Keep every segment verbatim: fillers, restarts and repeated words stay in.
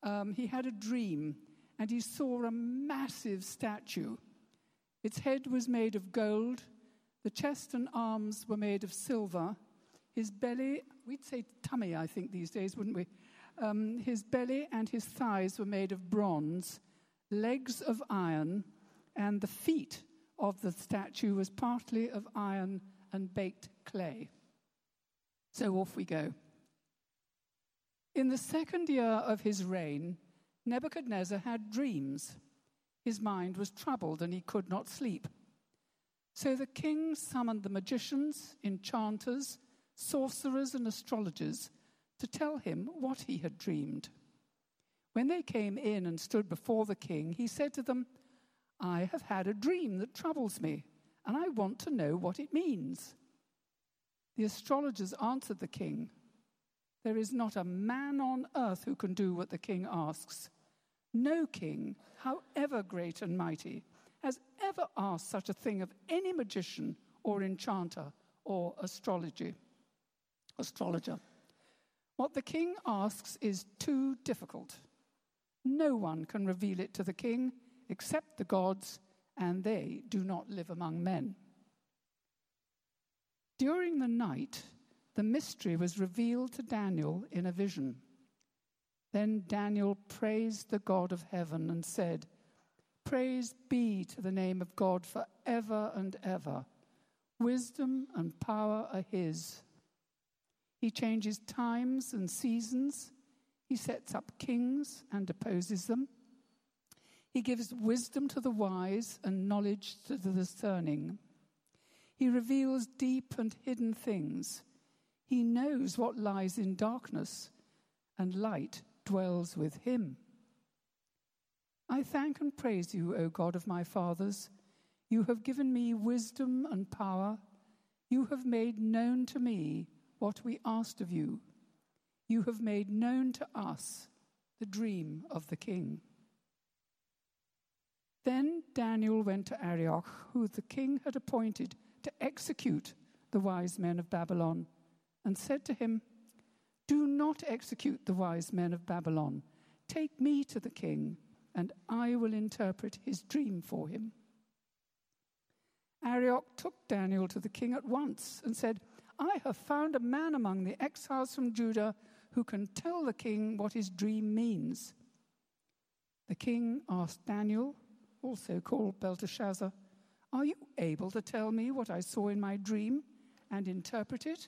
um, he had a dream, and he saw a massive statue. Its head was made of gold, the chest and arms were made of silver, his belly, we'd say tummy, I think, these days, wouldn't we? Um, his belly and his thighs were made of bronze, legs of iron, and the feet of the statue was partly of iron and baked clay. So off we go. In the second year of his reign, Nebuchadnezzar had dreams. His mind was troubled and he could not sleep. So the king summoned the magicians, enchanters, sorcerers, and astrologers to tell him what he had dreamed. When they came in and stood before the king, he said to them, "I have had a dream that troubles me, and I want to know what it means." The astrologers answered the king, "There is not a man on earth who can do what the king asks. No king, however great and mighty, has ever asked such a thing of any magician or enchanter or astrology, astrologer. What the king asks is too difficult. No one can reveal it to the king except the gods, and they do not live among men." During the night, the mystery was revealed to Daniel in a vision. Then Daniel praised the God of heaven and said, "Praise be to the name of God forever and ever. Wisdom and power are his. He changes times and seasons. He sets up kings and deposes them. He gives wisdom to the wise and knowledge to the discerning. He reveals deep and hidden things. He knows what lies in darkness, and light dwells with him. I thank and praise you, O God of my fathers. You have given me wisdom and power. You have made known to me what we asked of you. You have made known to us the dream of the king." Then Daniel went to Arioch, who the king had appointed to execute the wise men of Babylon, and said to him, "Do not execute the wise men of Babylon. Take me to the king, and I will interpret his dream for him." Arioch took Daniel to the king at once and said, "I have found a man among the exiles from Judah who can tell the king what his dream means." The king asked Daniel, also called Belteshazzar, "Are you able to tell me what I saw in my dream and interpret it?"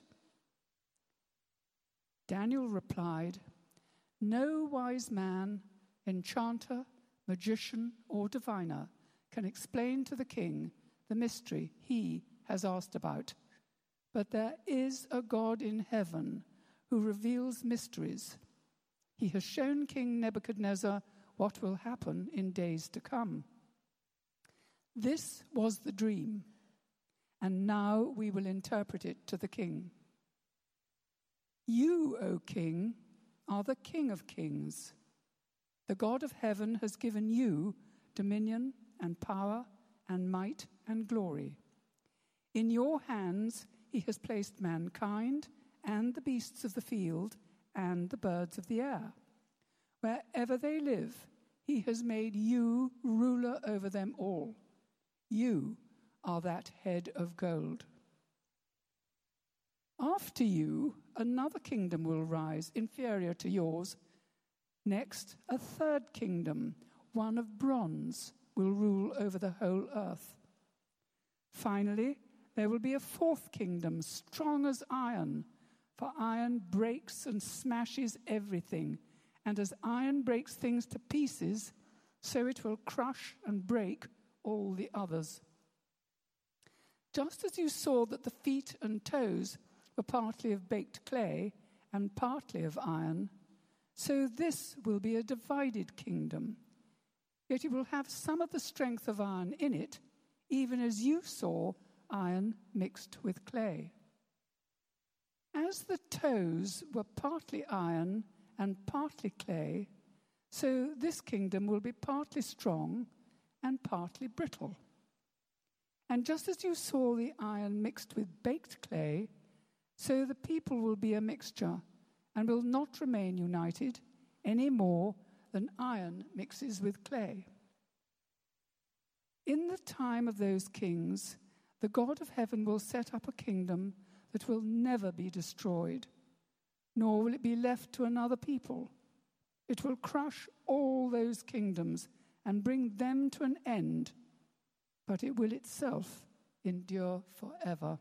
Daniel replied, "No wise man, enchanter, magician, or diviner can explain to the king the mystery he has asked about. But there is a God in heaven who reveals mysteries. He has shown King Nebuchadnezzar what will happen in days to come. This was the dream, and now we will interpret it to the king. You, O king, are the King of kings. The God of heaven has given you dominion and power and might and glory. In your hands he has placed mankind and the beasts of the field and the birds of the air. Wherever they live, he has made you ruler over them all. You are that head of gold. After you, another kingdom will rise, inferior to yours. Next, a third kingdom, one of bronze, will rule over the whole earth. Finally, there will be a fourth kingdom, strong as iron, for iron breaks and smashes everything, and as iron breaks things to pieces, so it will crush and break all the others. Just as you saw that the feet and toes were partly of baked clay and partly of iron, so this will be a divided kingdom. Yet it will have some of the strength of iron in it, even as you saw iron mixed with clay. As the toes were partly iron and partly clay, so this kingdom will be partly strong and partly brittle. And just as you saw the iron mixed with baked clay, so the people will be a mixture and will not remain united any more than iron mixes with clay. In the time of those kings, the God of heaven will set up a kingdom that will never be destroyed, nor will it be left to another people. It will crush all those kingdoms and bring them to an end, but it will itself endure forever.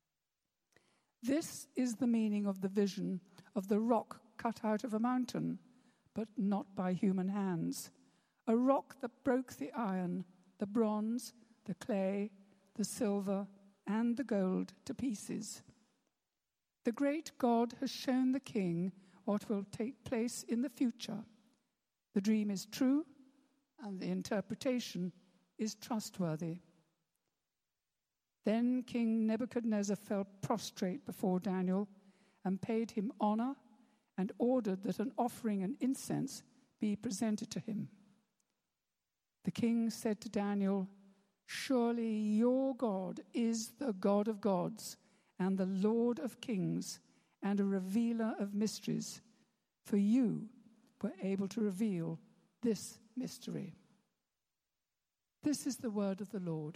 This is the meaning of the vision of the rock cut out of a mountain, but not by human hands, a rock that broke the iron, the bronze, the clay, the silver, and the gold to pieces. The great God has shown the king what will take place in the future. The dream is true, and the interpretation is trustworthy. Then King Nebuchadnezzar fell prostrate before Daniel and paid him honor and ordered that an offering and incense be presented to him. The king said to Daniel, "Surely your God is the God of gods and the Lord of kings and a revealer of mysteries, for you were able to reveal this mystery." This is the word of the Lord.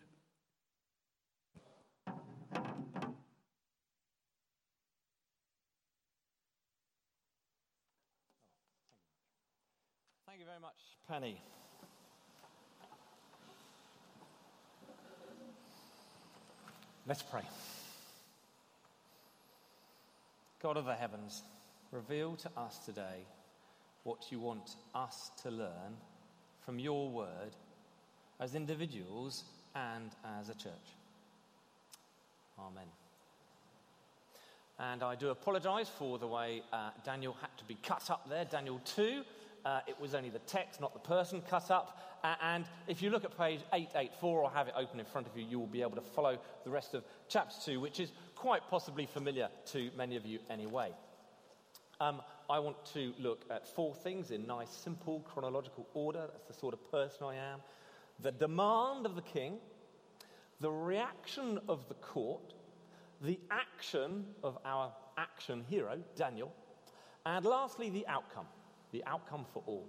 Thank you very much, Penny. Let's pray. God of the heavens, reveal to us today what you want us to learn from your word as individuals and as a church. Amen. And I do apologise for the way uh, Daniel had to be cut up there. Daniel two, uh, it was only the text, not the person cut up. Uh, and if you look at page eight eighty-four, or have it open in front of you, you will be able to follow the rest of chapter two, which is quite possibly familiar to many of you anyway. Um, I want to look at four things in nice, simple, chronological order. That's the sort of person I am. The demand of the king, the reaction of the court, the action of our action hero, Daniel, and lastly, the outcome, the outcome for all.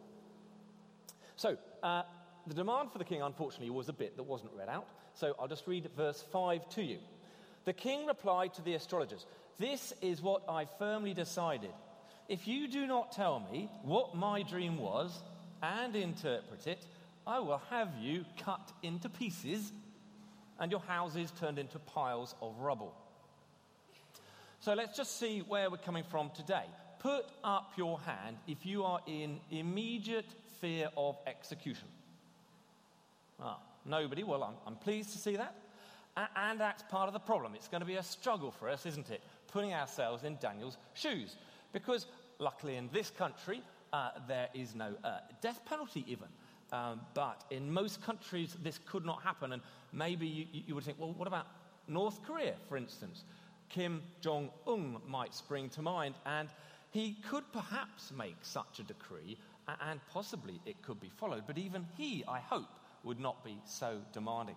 So, uh, the demand for the king, unfortunately, was a bit that wasn't read out, so I'll just read verse five to you. The king replied to the astrologers, "This is what I firmly decided. If you do not tell me what my dream was and interpret it, I will have you cut into pieces and your houses turned into piles of rubble." So let's just see where we're coming from today. Put up your hand if you are in immediate fear of execution. Ah, nobody. Well, I'm, I'm pleased to see that. A- and that's part of the problem. It's going to be a struggle for us, isn't it? Putting ourselves in Daniel's shoes. Because luckily in this country, uh, there is no uh, death penalty even. Um, but in most countries, this could not happen. And maybe you, you would think, well, what about North Korea, for instance? Kim Jong-un might spring to mind, and he could perhaps make such a decree, and possibly it could be followed. But even he, I hope, would not be so demanding.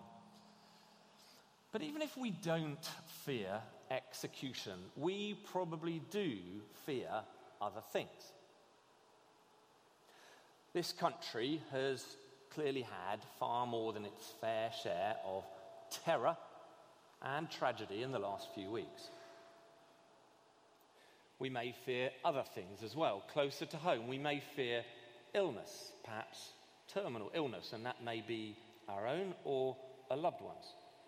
But even if we don't fear execution, we probably do fear other things. This country has clearly had far more than its fair share of terror and tragedy in the last few weeks. We may fear other things as well, closer to home. We may fear illness, perhaps terminal illness, and that may be our own or a loved one's.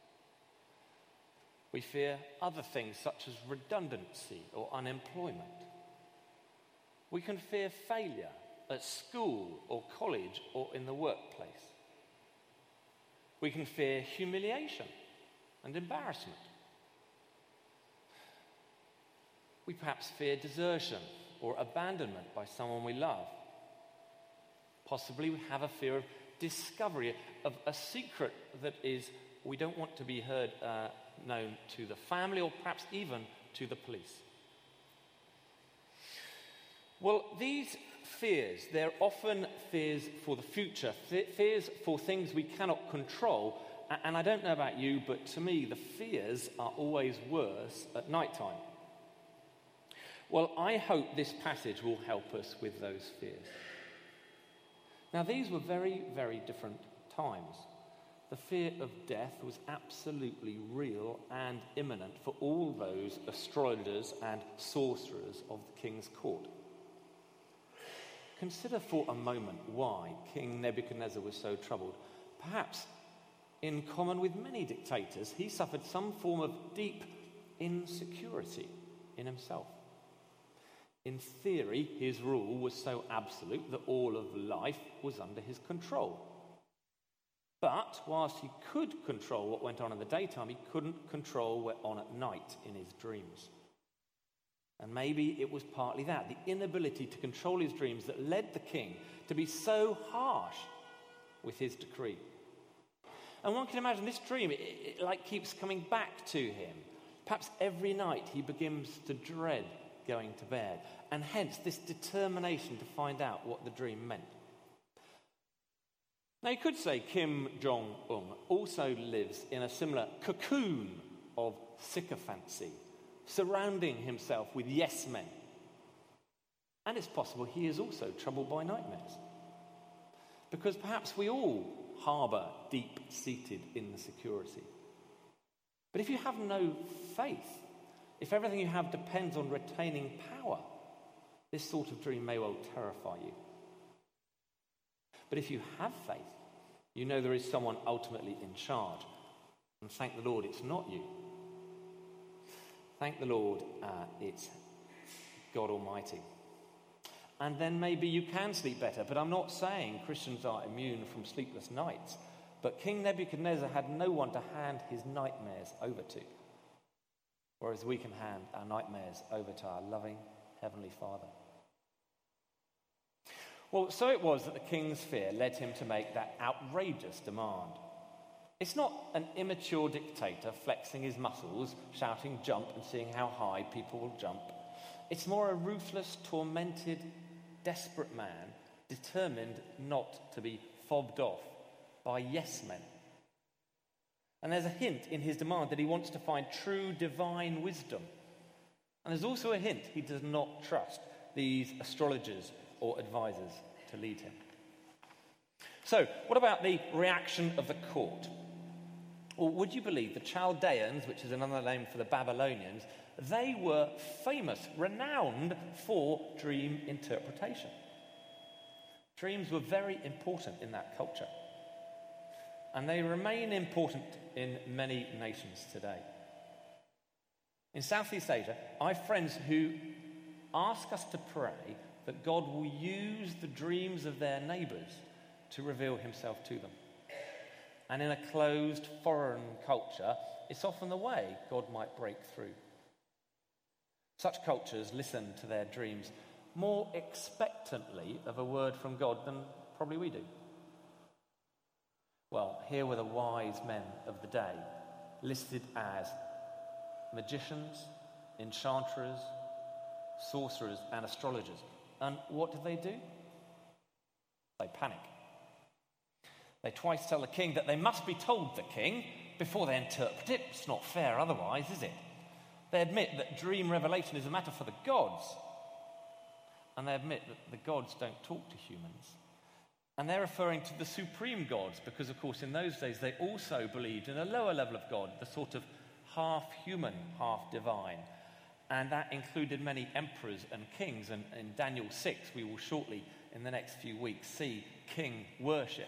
We fear other things such as redundancy or unemployment. We can fear failure at school or college or in the workplace. We can fear humiliation and embarrassment. We perhaps fear desertion or abandonment by someone we love. Possibly we have a fear of discovery, of a secret that is we don't want to be heard, uh, known to the family or perhaps even to the police. Well, these fears, they're often fears for the future, fears for things we cannot control. And I don't know about you, but to me, the fears are always worse at night time. Well, I hope this passage will help us with those fears. Now, these were very, very different times. The fear of death was absolutely real and imminent for all those astrologers and sorcerers of the king's court. Consider for a moment why King Nebuchadnezzar was so troubled. Perhaps, in common with many dictators, he suffered some form of deep insecurity in himself. In theory, his rule was so absolute that all of life was under his control. But whilst he could control what went on in the daytime, he couldn't control what went on at night in his dreams. And maybe it was partly that, the inability to control his dreams, that led the king to be so harsh with his decree. And one can imagine this dream, it, it like keeps coming back to him. Perhaps every night he begins to dread going to bed, and hence this determination to find out what the dream meant. Now, you could say Kim Jong-un also lives in a similar cocoon of sycophancy, surrounding himself with yes men. And it's possible he is also troubled by nightmares. Because perhaps we all harbour deep-seated insecurity. But if you have no faith, if everything you have depends on retaining power, this sort of dream may well terrify you. But if you have faith, you know there is someone ultimately in charge. And thank the Lord it's not you. Thank the Lord uh, it's God Almighty. And then maybe you can sleep better. But I'm not saying Christians are immune from sleepless nights. But King Nebuchadnezzar had no one to hand his nightmares over to. Whereas we can hand our nightmares over to our loving Heavenly Father. Well, so it was that the king's fear led him to make that outrageous demand. It's not an immature dictator flexing his muscles, shouting jump and seeing how high people will jump. It's more a ruthless, tormented, desperate man determined not to be fobbed off by yes men. And there's a hint in his demand that he wants to find true divine wisdom. And there's also a hint he does not trust these astrologers or advisors to lead him. So, what about the reaction of the court? Or would you believe the Chaldeans, which is another name for the Babylonians, they were famous, renowned for dream interpretation. Dreams were very important in that culture. And they remain important in many nations today. In Southeast Asia, I have friends who ask us to pray that God will use the dreams of their neighbours to reveal himself to them. And in a closed foreign culture, it's often the way God might break through. Such cultures listen to their dreams more expectantly of a word from God than probably we do. Well, here were the wise men of the day, listed as magicians, enchanters, sorcerers, and astrologers. And what did they do? They panic. They twice tell the king that they must be told the king before they interpret it. It's not fair otherwise, is it? They admit that dream revelation is a matter for the gods. And they admit that the gods don't talk to humans. And they're referring to the supreme gods because, of course, in those days they also believed in a lower level of God, the sort of half-human, half-divine. And that included many emperors and kings. And in Daniel six, we will shortly, in the next few weeks, see king worship.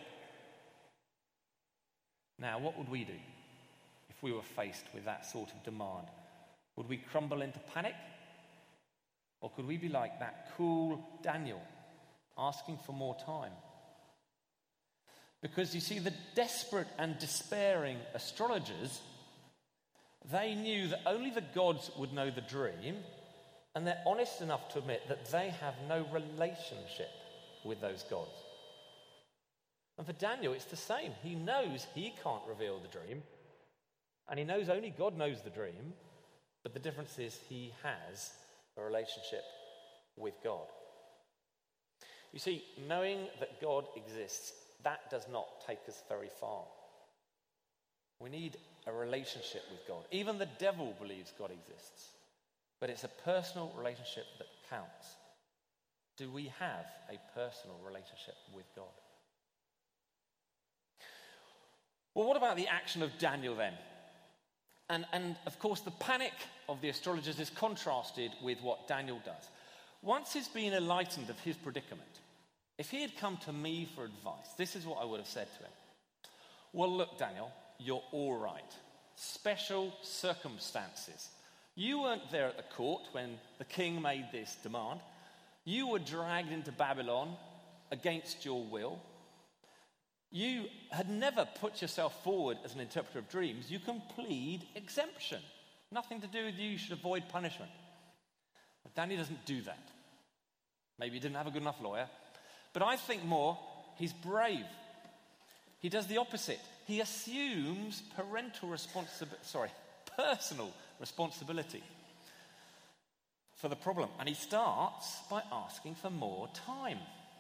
Now, what would we do if we were faced with that sort of demand? Would we crumble into panic? Or could we be like that cool Daniel, asking for more time? Because, you see, the desperate and despairing astrologers, they knew that only the gods would know the dream, and they're honest enough to admit that they have no relationship with those gods. And for Daniel, it's the same. He knows he can't reveal the dream, and he knows only God knows the dream, but the difference is he has a relationship with God. You see, knowing that God exists, that does not take us very far. We need a relationship with God. Even the devil believes God exists, but it's a personal relationship that counts. Do we have a personal relationship with God? Well, what about the action of Daniel then? And, and of course, the panic of the astrologers is contrasted with what Daniel does. Once he's been enlightened of his predicament, if he had come to me for advice, this is what I would have said to him. Well, look, Daniel, you're all right. Special circumstances. You weren't there at the court when the king made this demand. You were dragged into Babylon against your will. You had never put yourself forward as an interpreter of dreams. You can plead exemption. Nothing to do with you. You should avoid punishment. But Daniel doesn't do that. Maybe he didn't have a good enough lawyer. But I think more, he's brave. He does the opposite. He assumes parental responsibility, sorry, personal responsibility for the problem. And he starts by asking for more time.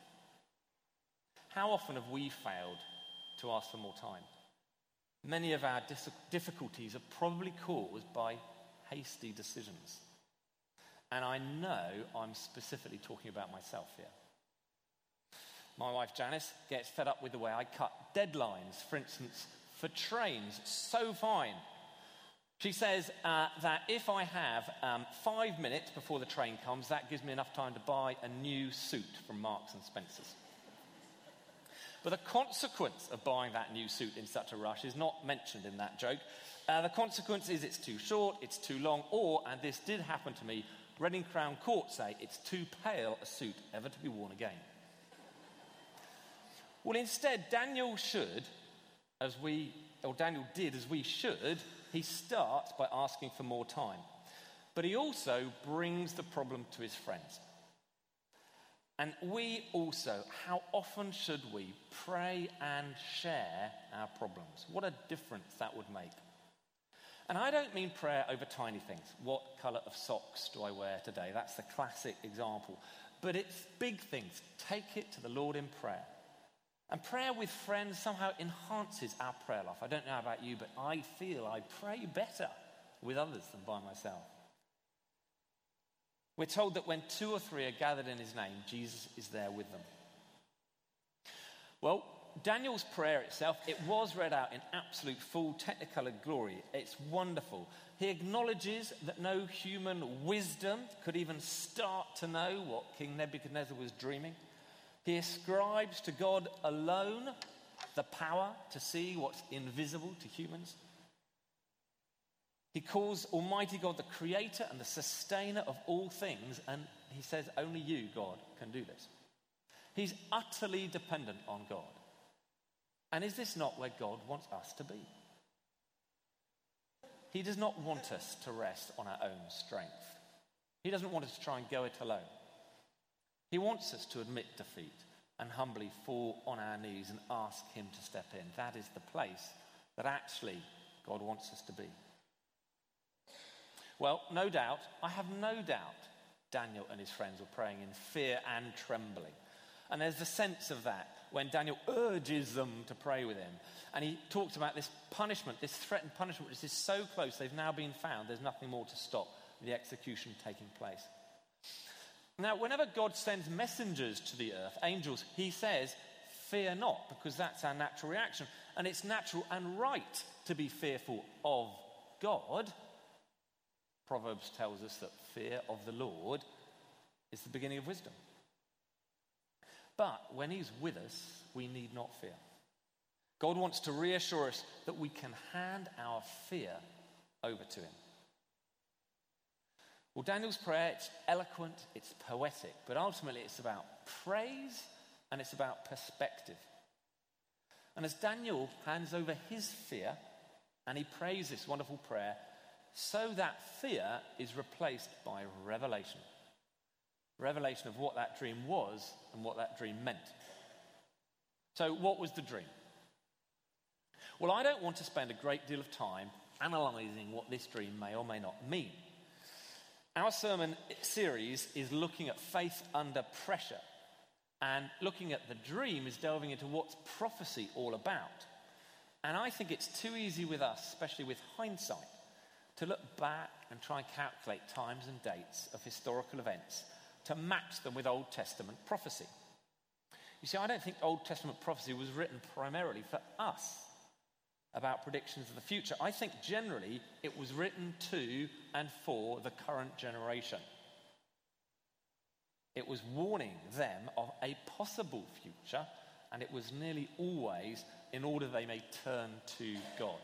How often have we failed to ask for more time? Many of our dis- difficulties are probably caused by hasty decisions. And I know I'm specifically talking about myself here. My wife Janice gets fed up with the way I cut deadlines, for instance, for trains. So fine. She says uh, that if I have um, five minutes before the train comes, that gives me enough time to buy a new suit from Marks and Spencer's. But the consequence of buying that new suit in such a rush is not mentioned in that joke. Uh, the consequence is it's too short, it's too long, or, and this did happen to me, Reading Crown Court say it's too pale a suit ever to be worn again. Well, instead, Daniel should, as we, or Daniel did as we should, he starts by asking for more time. But he also brings the problem to his friends. And we also, how often should we pray and share our problems? What a difference that would make. And I don't mean prayer over tiny things. What colour of socks do I wear today? That's the classic example. But it's big things. Take it to the Lord in prayer. And prayer with friends somehow enhances our prayer life. I don't know about you, but I feel I pray better with others than by myself. We're told that when two or three are gathered in his name, Jesus is there with them. Well, Daniel's prayer itself, it was read out in absolute full technicolor glory. It's wonderful. He acknowledges that no human wisdom could even start to know what King Nebuchadnezzar was dreaming. He ascribes to God alone the power to see what's invisible to humans. He calls Almighty God the creator and the sustainer of all things, and he says only you, God, can do this. He's utterly dependent on God. And is this not where God wants us to be? He does not want us to rest on our own strength. He doesn't want us to try and go it alone. He wants us to admit defeat and humbly fall on our knees and ask him to step in. That is the place that actually God wants us to be. Well, no doubt, I have no doubt Daniel and his friends were praying in fear and trembling. And there's the sense of that when Daniel urges them to pray with him. And he talks about this punishment, this threatened punishment, which is so close, they've now been found, there's nothing more to stop the execution taking place. Now, whenever God sends messengers to the earth, angels, he says, fear not, because that's our natural reaction. And it's natural and right to be fearful of God. Proverbs tells us that fear of the Lord is the beginning of wisdom. But when he's with us, we need not fear. God wants to reassure us that we can hand our fear over to him. Well, Daniel's prayer, it's eloquent, it's poetic, but ultimately it's about praise and it's about perspective. And as Daniel hands over his fear and he prays this wonderful prayer, so that fear is replaced by revelation. Revelation of what that dream was and what that dream meant. So what was the dream? Well, I don't want to spend a great deal of time analysing what this dream may or may not mean. Our sermon series is looking at faith under pressure. And looking at the dream is delving into what's prophecy all about. And I think it's too easy with us, especially with hindsight, to look back and try and calculate times and dates of historical events to match them with Old Testament prophecy. You see, I don't think Old Testament prophecy was written primarily for us. about predictions of the future. I think generally it was written to and for the current generation. It was warning them of a possible future, and it was nearly always in order they may turn to God.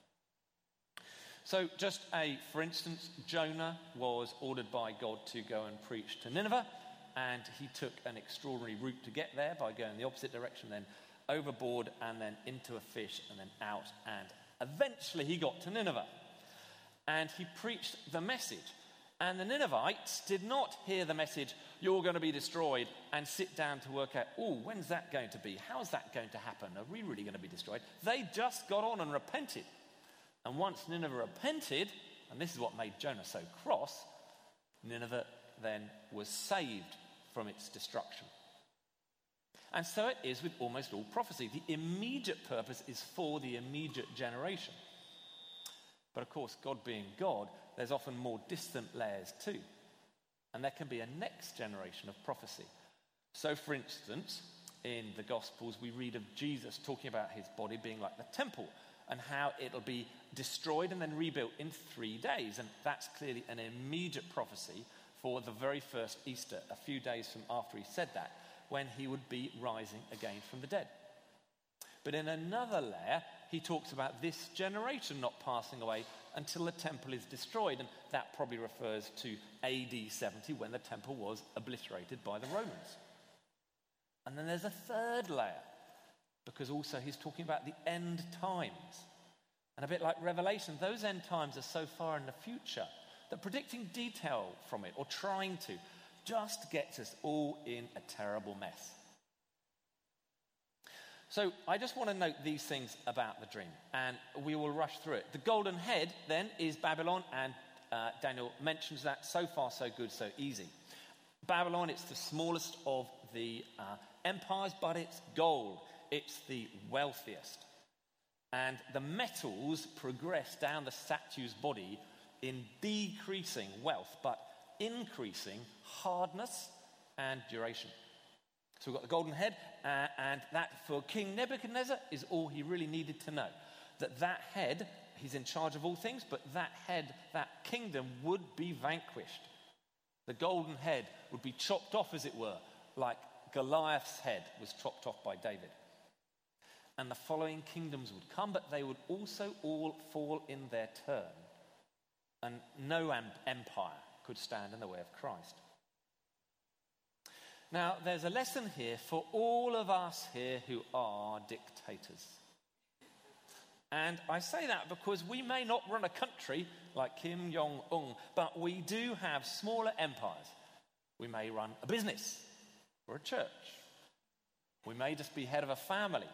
So just a, for instance, Jonah was ordered by God to go and preach to Nineveh, and he took an extraordinary route to get there by going the opposite direction, then overboard, and then into a fish, and then out, and eventually he got to Nineveh. And he preached the message. And the Ninevites did not hear the message, you're going to be destroyed, and sit down to work out, oh, when's that going to be? How's that going to happen? Are we really going to be destroyed? They just got on and repented. And once Nineveh repented, and this is what made Jonah so cross, Nineveh then was saved from its destruction. And so it is with almost all prophecy. The immediate purpose is for the immediate generation. But of course, God being God, there's often more distant layers too. And there can be a next generation of prophecy. So for instance, in the Gospels, we read of Jesus talking about his body being like the temple and how it'll be destroyed and then rebuilt in three days. And that's clearly an immediate prophecy for the very first Easter, a few days from after he said that, when he would be rising again from the dead. But in another layer, he talks about this generation not passing away until the temple is destroyed. And that probably refers to A D seventy, when the temple was obliterated by the Romans. And then there's a third layer, because also he's talking about the end times. And a bit like Revelation, those end times are so far in the future that predicting detail from it, or trying to, just gets us all in a terrible mess. So I just want to note these things about the dream, and we will rush through it. The golden head, then, is Babylon, and uh, Daniel mentions that. So far, so good, so easy. Babylon, it's the smallest of the uh, empires, but it's gold. It's the wealthiest. And the metals progress down the statue's body in decreasing wealth, but increasing hardness and duration. So we've got the golden head, uh, and that for King Nebuchadnezzar is all he really needed to know. That that head, he's in charge of all things, but that head, that kingdom would be vanquished. The golden head would be chopped off, as it were, like Goliath's head was chopped off by David. And the following kingdoms would come, but they would also all fall in their turn. And no em- empire could stand in the way of Christ. Now, there's a lesson here for all of us here who are dictators. And I say that because we may not run a country like Kim Jong-un, but we do have smaller empires. We may run a business or a church. We may just be head of a family.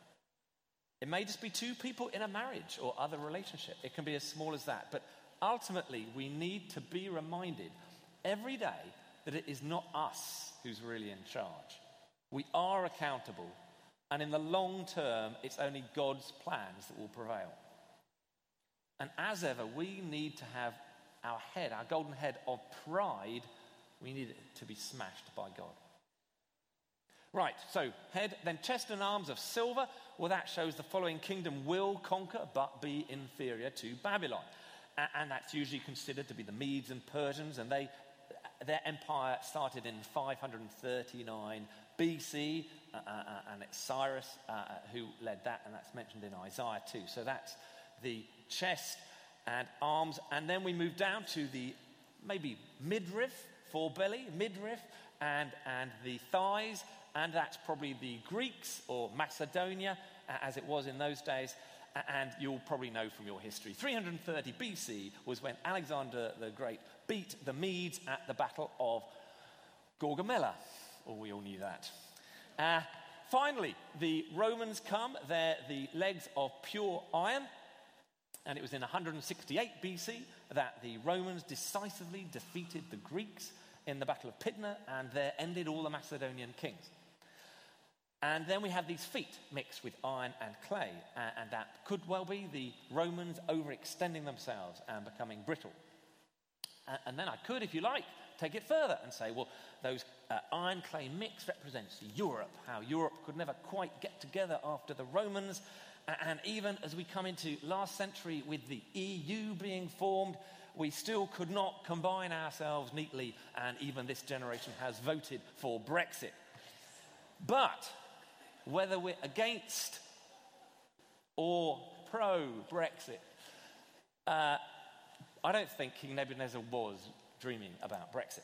It may just be two people in a marriage or other relationship. It can be as small as that. But ultimately, we need to be reminded every day that it is not us who's really in charge. We are accountable, and in the long term, it's only God's plans that will prevail. And as ever, we need to have our head, our golden head of pride, we need it to be smashed by God. Right, so head, then chest and arms of silver. Well, that shows the following kingdom will conquer, but be inferior to Babylon. And that's usually considered to be the Medes and Persians, and they their empire started in five thirty-nine B C, uh, uh, and it's Cyrus uh, who led that, and that's mentioned in Isaiah too. So that's the chest and arms, and then we move down to the maybe midriff, forebelly, midriff, and, and the thighs, and that's probably the Greeks or Macedonia, uh, as it was in those days. And you'll probably know from your history, three thirty B C was when Alexander the Great beat the Medes at the Battle of Gaugamela. Oh, we all knew that. Uh, finally, the Romans come. They're the legs of pure iron. And it was in one sixty-eight B C that the Romans decisively defeated the Greeks in the Battle of Pydna, and there ended all the Macedonian kings. And then we have these feet mixed with iron and clay, and, and that could well be the Romans overextending themselves and becoming brittle. And, and then I could, if you like, take it further and say, well, those uh, iron clay mix represents Europe, how Europe could never quite get together after the Romans. And even as we come into last century with the E U being formed, we still could not combine ourselves neatly, and even this generation has voted for Brexit. But whether we're against or pro-Brexit, uh, I don't think King Nebuchadnezzar was dreaming about Brexit.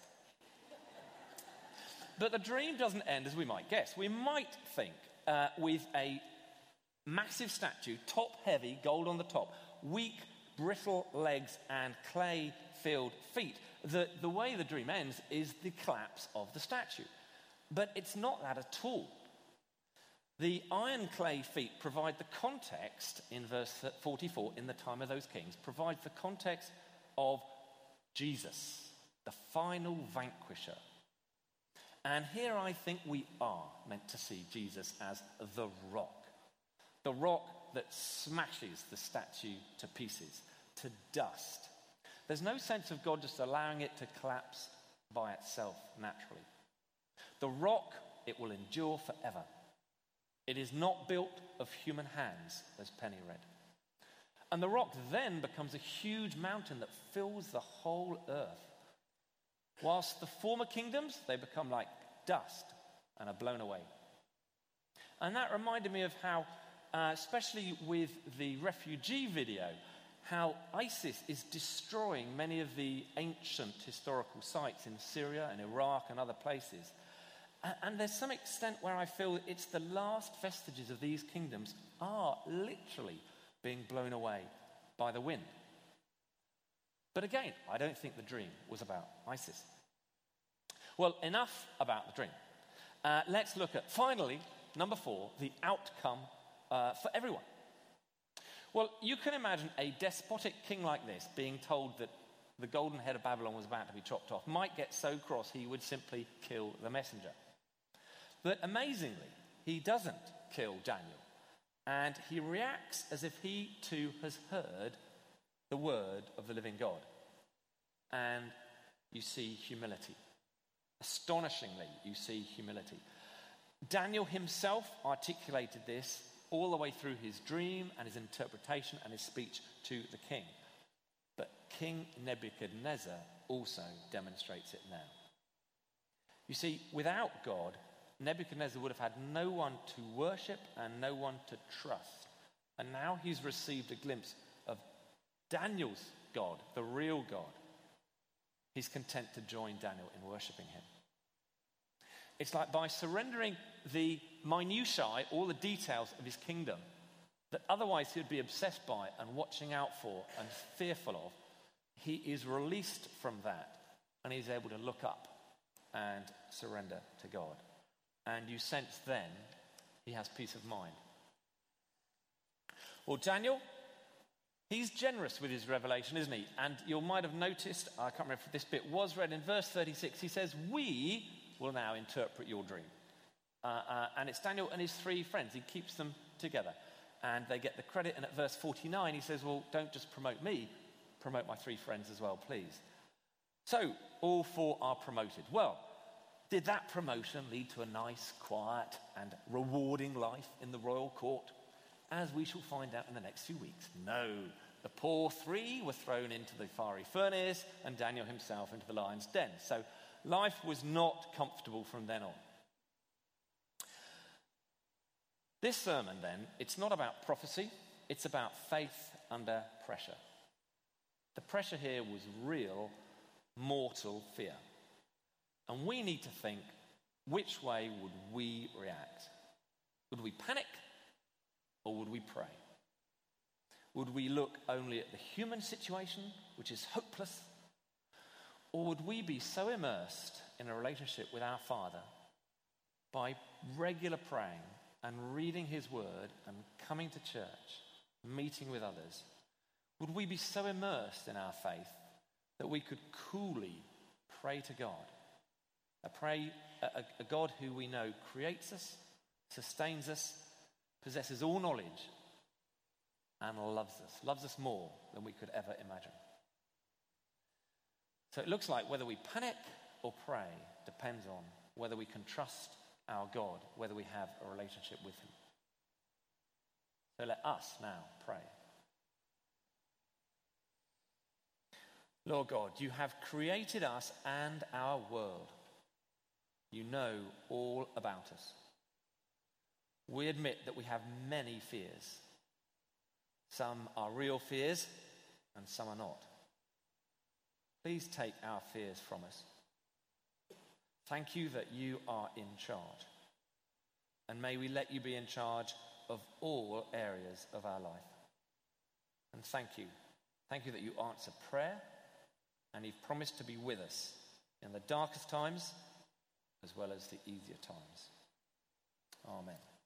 But the dream doesn't end as we might guess. We might think uh, with a massive statue, top-heavy, gold on the top, weak, brittle legs and clay-filled feet. The, the way the dream ends is the collapse of the statue. But it's not that at all. The iron clay feet provide the context in verse forty-four, in the time of those kings, provides the context of Jesus, the final vanquisher. And here I think we are meant to see Jesus as the rock. The rock that smashes the statue to pieces, to dust. There's no sense of God just allowing it to collapse by itself naturally. The rock, it will endure forever. It is not built of human hands, as Penny read. And the rock then becomes a huge mountain that fills the whole earth. Whilst the former kingdoms, they become like dust and are blown away. And that reminded me of how, uh, especially with the refugee video, how ISIS is destroying many of the ancient historical sites in Syria and Iraq and other places. And there's some extent where I feel it's the last vestiges of these kingdoms are literally being blown away by the wind. But again, I don't think the dream was about ISIS. Well, enough about the dream. Uh, let's look at, finally, number four, the outcome uh, for everyone. Well, you can imagine a despotic king like this being told that the golden head of Babylon was about to be chopped off, might get so cross he would simply kill the messenger. But amazingly, he doesn't kill Daniel, and he reacts as if he too has heard the word of the living God. And you see humility. Astonishingly, you see humility. Daniel himself articulated this all the way through his dream and his interpretation and his speech to the king. But King Nebuchadnezzar also demonstrates it now. You see, without God, Nebuchadnezzar would have had no one to worship and no one to trust. And now he's received a glimpse of Daniel's God, the real God. He's content to join Daniel in worshipping him. It's like by surrendering the minutiae, all the details of his kingdom, that otherwise he would be obsessed by and watching out for and fearful of, he is released from that and he's able to look up and surrender to God. And you sense then he has peace of mind. Well, Daniel, he's generous with his revelation, isn't he? And you might have noticed, I can't remember if this bit was read, in verse thirty-six, he says, we will now interpret your dream. Uh, uh, and it's Daniel and his three friends. He keeps them together. And they get the credit. And at verse forty-nine, he says, well, don't just promote me, promote my three friends as well, please. So, all four are promoted. Well, did that promotion lead to a nice, quiet, and rewarding life in the royal court? As we shall find out in the next few weeks. No. The poor three were thrown into the fiery furnace, and Daniel himself into the lion's den. So, life was not comfortable from then on. This sermon, then, it's not about prophecy, it's about faith under pressure. The pressure here was real, mortal fear. And we need to think, which way would we react? Would we panic, or would we pray? Would we look only at the human situation, which is hopeless? Or would we be so immersed in a relationship with our Father by regular praying and reading his word and coming to church, meeting with others, would we be so immersed in our faith that we could coolly pray to God? A, pray, a, a God who we know creates us, sustains us, possesses all knowledge, and loves us, loves us more than we could ever imagine. So it looks like whether we panic or pray depends on whether we can trust our God, whether we have a relationship with him. So let us now pray. Lord God, you have created us and our world. You know all about us. We admit that we have many fears. Some are real fears and some are not. Please take our fears from us. Thank you that you are in charge. And may we let you be in charge of all areas of our life. And thank you. Thank you that you answer prayer and you've promised to be with us in the darkest times as well as the easier times. Amen.